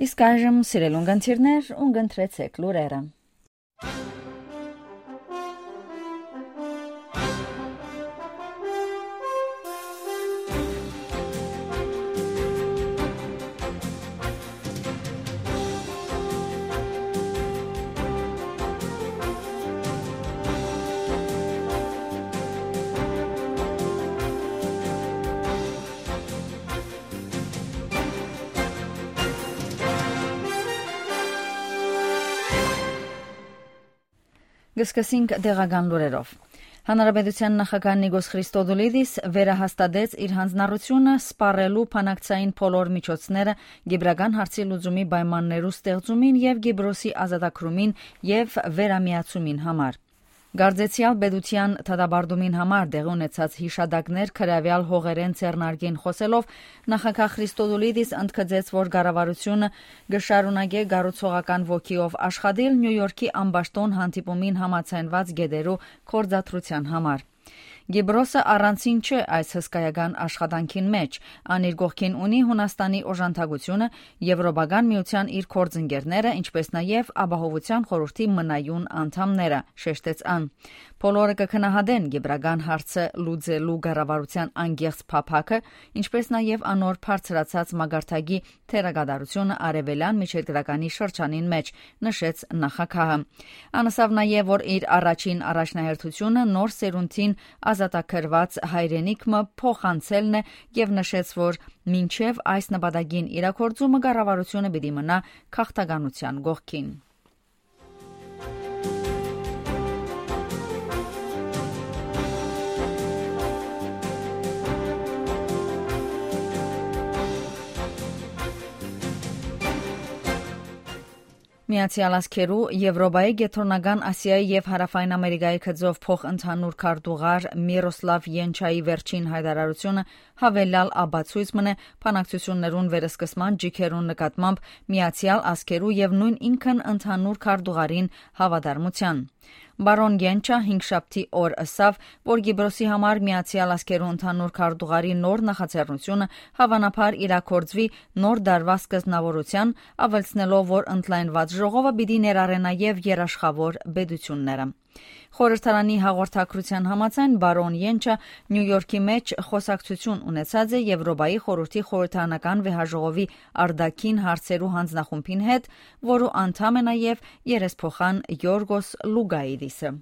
Իսկ այժմ սիրելի ունգընտիրներ, ունգընտրեցեք լուրերը։ Գսկսենք դեղական լուրերով։ Հանրապետության նախագահ Նիկոս Խրիստոդուլիդիս վերահաստատեց իր հանձնառությունը սպառելու բանակցային բոլոր միջոցները գիբրական հարցի լուծումի պայմաններու ստեղծումին եւ Կիպրոսի ազատագրումին եւ վերամիացումին համար։ Գարձեցյալ պետության թադաբարդումին համար դեղի ունեցած հիշադակներ քրավյալ հողերեն ցերնարգին խոսելով նախագահ Խրիստոդուլիդիս ընդգծեց, որ կառավարությունը գշարունակե գառուցողական ոգիով աշխատել Նյու Յորքի ամբաշտոն հանդիպումին համաձայնված գեդերու կորձատրության համար։ Կիպրոսը առանցին չէ այս հսկայական աշխատանքին մեջ, ան իր կողքին ունի Հունաստանի օժանդակությունը, Եվրոպական միության իր գործընկերները, ինչպես նաև ապահովության խորհրդի մնայուն անդամները, շեշտեց ան։ Բոլորը կքնահատեն գիբրական հարցը լուծելու կառավարության անգեղծ փափակը, ինչպես նաև անոր բարձրացած մագարտագի թերագադարությունը արևելյան միջերկրականի շրջանին մեջ, նշեց նախագահը։ Անասավ նաև, որ իր առաջին առաջնահերթությունը նոր սերունդին ազատագրված հայրենիքը փոխանցելն է եւ նշեց, որ մինչեւ այս նպատակին իրագործումը կառավարությունը պիտի մնա քաղաքականության կողքին։ Միացյալ Աշխարհու, Եվրոպայի, Կենտրոնական Ասիայի եւ Հարավային Ամերիկայի գծով փոխընդհանուր քարտուղար Միրոսլավ Յենչայի վերջին հայտարարությունը հավելյալ ապացույց մնե բանակցություններուն վերսկսման ջիքերուն նկատմամբ Միացյալ Աշխարհու եւ նույն ինքն ընդհանուր քարտուղարին հավատարմության։ Բարոն Գենչա 5 շաբթի օր ասավ, որ Կիպրոսի համար Միացյալ Աշխարհու ընդհանուր քարտուղարի նոր նախաձեռնությունը հավանաբար իրագործվի նոր դարվա սկզբնավորության, ավելցնելով, որ ընդլայնված ժողովը պիտի ներառե նաև երաշխավոր պետությունները։ Խորհրդարանի հաղորդակցության համաձայն բարոն Յենչա Նյու Յորքի մեջ խոսակցություն ունեցած է Եվրոպայի խորհրդի խորհրդարանական վեհաժողովի արտաքին հարցերու հանձնախումբին հետ, որու անդամ է նաև երեսփոխան Յորգոս Լուգայիդիսը։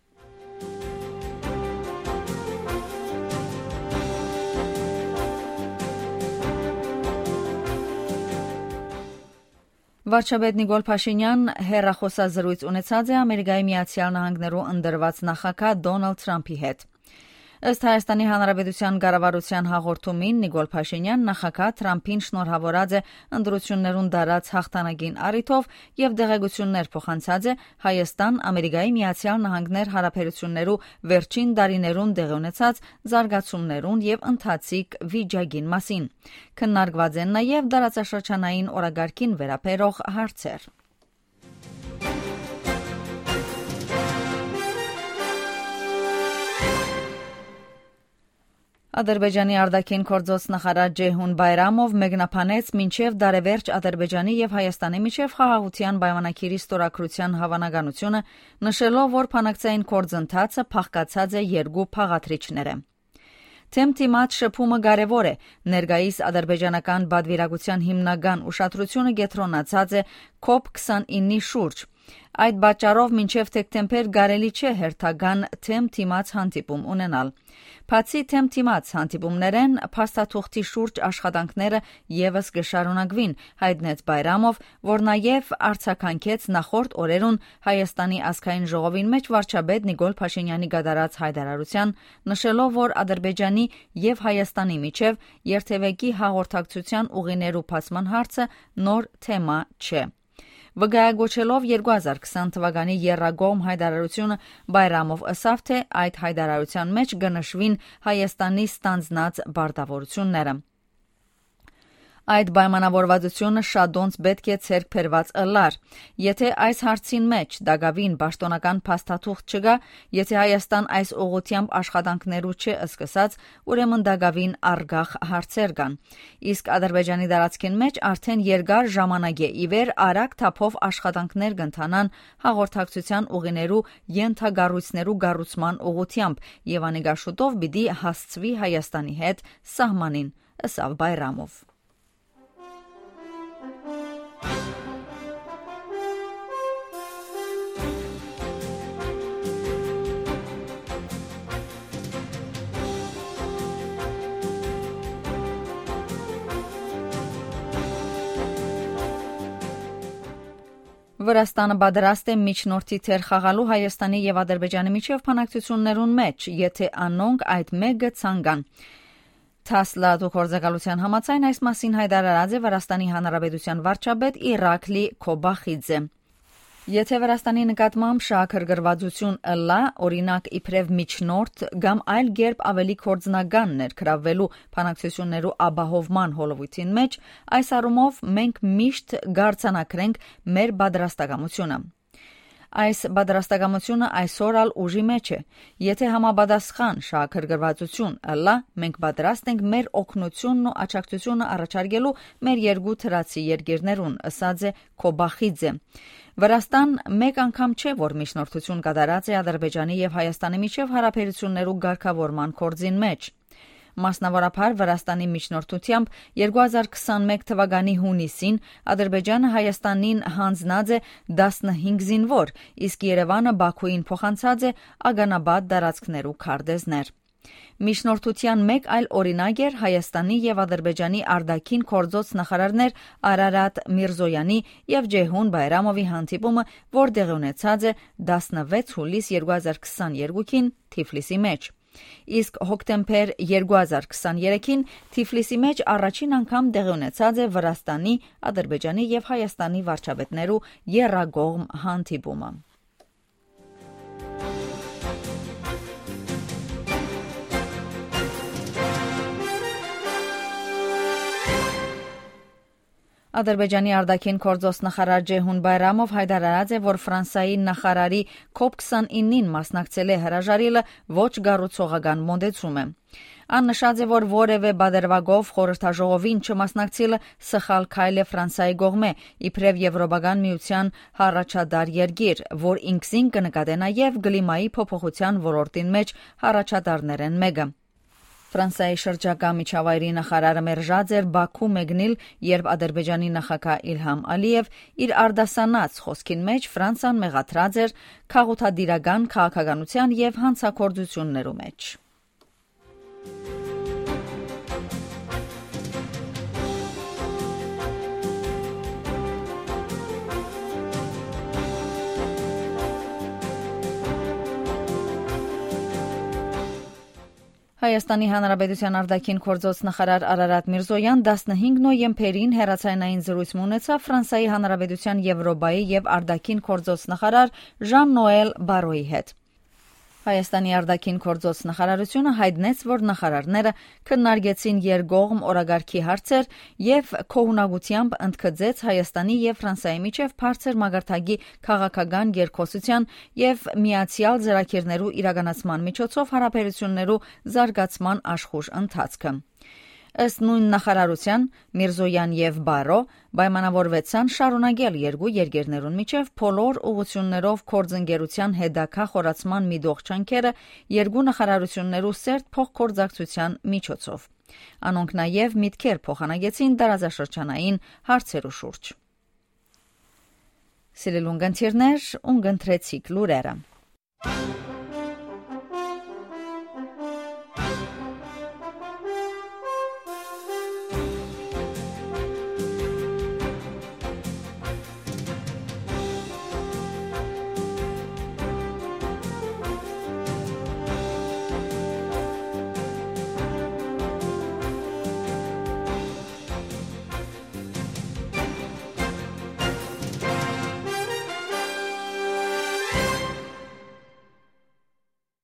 Վարչապետ Նիկոլ Փաշինյան հեռախոսազրույց ունեցած է Ամերիկայի Միացյալ Նահանգներու ընդրված նախագահ Դոնալդ Թրամփի հետ։ Ըստ Հայաստանի Հանրապետության կառավարության հաղորդումին Նիկոլ Փաշինյան նախագահ Թրամփին շնորհավորած է ընտրություններուն դարած հաղթանակին առիթով եւ դեղեցություններ փոխանցած է Հայաստան-Ամերիկայի Միացյալ Նահանգներ հարաբերություններու վերջին տարիներուն տեղի ունեցած զարգացումներուն եւ ընթացիկ վիճակին մասին։ Քննարկված են նաեւ դարաշրջանային օրագարկին վերաբերող հարցեր։ Ադրբեջանի արտաքին գործոս նախարար Ջեյհուն Բայրամով մեկնաբանեց մինչև դարեվերջ Ադրբեջանի եւ Հայաստանի միջև խաղաղության պայմանագիրի ստորագրության հավանականությունը, նշելով, որ բանակցային գործընթացը փախկացած է երկու փաղադրիչները։ Թեմթիմաց շփումը կարևոր է, ներկայիս ադրբեջանական բادرվիրակության հիմնական ուշադրությունը կենտրոնացած է COP29-ի շուրջ։ Այդ պատճառով մինչև դեկտեմբեր կարելի չէ հերթական թեմթիմաց հանդիպում ունենալ։ Բացի թեմթիմաց հանդիպումներեն փաստաթուղթի շուրջ աշխատանքները եւս կշարունակվին, հայտնեց Բայրամով, որ նաեւ արձագանքեց նախորդ օրերուն Հայաստանի ազգային ժողովին մեջ վարչապետ Նիկոլ Փաշինյանի կատարած հայտարարության, նշելով, որ Ադրբեջանի եւ Հայաստանի միջև երթևեկի հաղորդակցության ուղիներու բացման հարցը նոր թեմա չէ։ Վկայագոչելով 2020 թվականի եռագոմ հայտարարությունը Բայրամով ասավ, թե այդ հայտարարության մեջ կնշվին Հայաստանի ստանձնած պարտավորությունները։ Այդ պայմանավորվածությունը շատոնց պետք է ցերկ բերված ըլլար։ Եթե այս հարցին մեջ դակավին պաշտոնական փաստաթուղթ չկա, եթե Հայաստան այս ուղղությամբ աշխատանքներու չէ սկսած, ուրեմն դակավին արգախ հարցեր կան։ Իսկ Ադրբեջանի տարածքին մեջ արդեն երկար ժամանակ է ի վեր արագ թափով աշխատանքներ կընթանան հաղորդակցության ուղիներու ենթագառույցներու կառուցման ուղղությամբ եւ անիկաշուտով պիտի հասցվի Հայաստանի հետ սահմանին, ըսավ Բայրամով։ Վրաստանը պատրաստ է միջնորդի թեր խաղալու Հայաստանի եւ Ադրբեջանի միջև բանակցություններուն մեջ, եթե անոնք այդ մեկը ցանկան։ Թասլա դուքորձակալության համաձայն այս մասին հայտարարած է Վրաստանի Հանրապետության վարչապետ Իրակլի Քոբախիձե։ Եթե Վրաստանի նկատմամբ շահագրգռվածություն ըլլա, օրինակ իբրև միջնորդ կամ այլ կերպ ավելի կորձնական ներգրավվելու բանակցություններու ապահովման հոլովույթին մեջ, այս առումով մենք միշտ կարձանակրենք մեր պատրաստակամությունը։ Այս պատրաստակամությունը այսօր ալ ուժի մեջ է։ Եթե համապատասխան շահագրգռվածություն ըլլա, մենք պատրաստ ենք մեր օգնությունն ու աջակցությունը առաջարկելու մեր երկու թրացի երկիրներուն, ըսած է Քոբախիձե։ Վրաստան մեկ անգամ չէ, որ միջնորդություն կատարած է Ադրբեջանի եւ Հայաստանի միջև հարաբերություններու ղեկավարման կորձին մեջ։ Մասնավորապես Վրաստանի միջնորդությամբ 2021 թվականի հունիսին Ադրբեջանը Հայաստանին հանձնած է 15 զինվոր, իսկ Երևանը Բաքուին փոխանցած է ագանաբադ տարածքներու քարտեզներ։ Միջնորդության մեկ այլ օրինակ էր Հայաստանի եւ Ադրբեջանի արտաքին գործոց նախարարներ Արարատ Միրզոյանի եւ Ջեհուն Բայրամովի հանդիպումը, որտեղ ունեցած է 16 հուլիս 2022-ին Թիֆլիսի մեջ։ Իսկ հոկտեմբեր 2023-ին Թիֆլիսի մեջ առաջին անգամ տեղի ունեցած է Վրաստանի, Ադրբեջանի եւ Հայաստանի վարչապետներու եռակողմ հանդիպումը։ Ադրբեջանի արտաքին գործոց նախարար Ջեհուն Բայրամով հայտարարած է, որ Ֆրանսիայի նախարարի COP29-ին մասնակցել է հրաժարելը ոչ կառուցողական մոտեցում է։ Ան նշած է, որ որևէ բادرվագով խորհրդաժողովին չմասնակցելը սխալ քայլ է Ֆրանսիայի կողմէ, իբրև Եվրոպական միության հառաջադար երկիր, որ ինքզին կնկատե նաև կլիմայի փոփոխության ոլորտին մեջ հառաջադարներեն մեկը։ Ֆրանսիայի շրջակա միջավայրի նախարարը մերժած էր Բաքու մեկնել, երբ Ադրբեջանի նախագահ Իլհամ Ալիև իր արդասանած խոսքին մեջ Ֆրանսիան մեղադրած էր քաղաքադիրական քաղաքականության եւ հանցագործություններու մեջ։ Հայաստանի Հանրապետության արտաքին գործոց նախարար Արարատ Միրզոյան 15 նոյեմբերին հեռացայնային զրույց ունեցավ Ֆրանսիայի Հանրապետության Եվրոպայի եւ արտաքին գործոց նախարար Ժան-Նոել Բարոյի հետ։ Հայաստանի արտաքին գործոց նախարարությունը հայտնեց, որ նախարարները քննարկեցին երկկողմ օրագարկի հարցեր եւ քողունակությամբ ընդգծեց Հայաստանի եւ Ֆրանսիայի միջև բարձր մակարդակի քաղաքական երկխոսության եւ միացյալ ծրագիրներու իրականացման միջոցով հարաբերություններու զարգացման աշխուժ ընթացքը։ Ըստ նույն նախարարության Միրզոյան եւ Բարո պայմանավորվեցան շարունակել երկու երկրներուն միջև բոլոր ուղղություններով գործընկերության հետագա խորացման միտող չանքերը երկու նախարարություններու սերտ փոխգործակցության միջոցով։ Անոնք նաեւ միտքեր փոխանցեցին տարածաշրջանային հարցերու շուրջ։ Սիրելուն գանցիրներ, ունգընտրեցիք լուրերը։